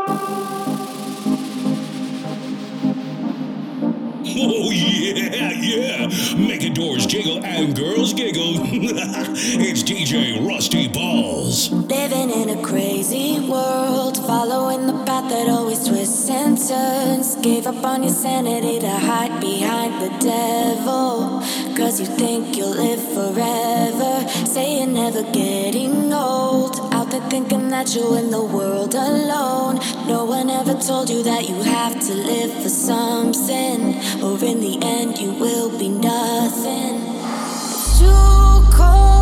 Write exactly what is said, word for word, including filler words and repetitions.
Oh yeah, yeah. Making doors jiggle and girls giggle. It's D J Rusty Balls. Living in a crazy world, following the path that always twists and turns. Gave up on your sanity to hide behind the devil. Cause you think you'll live forever. Say you're never getting old. Out there thinking that you're in the world alone. No one ever told you that you have to live for something, or in the end you will be nothing. It's too cold.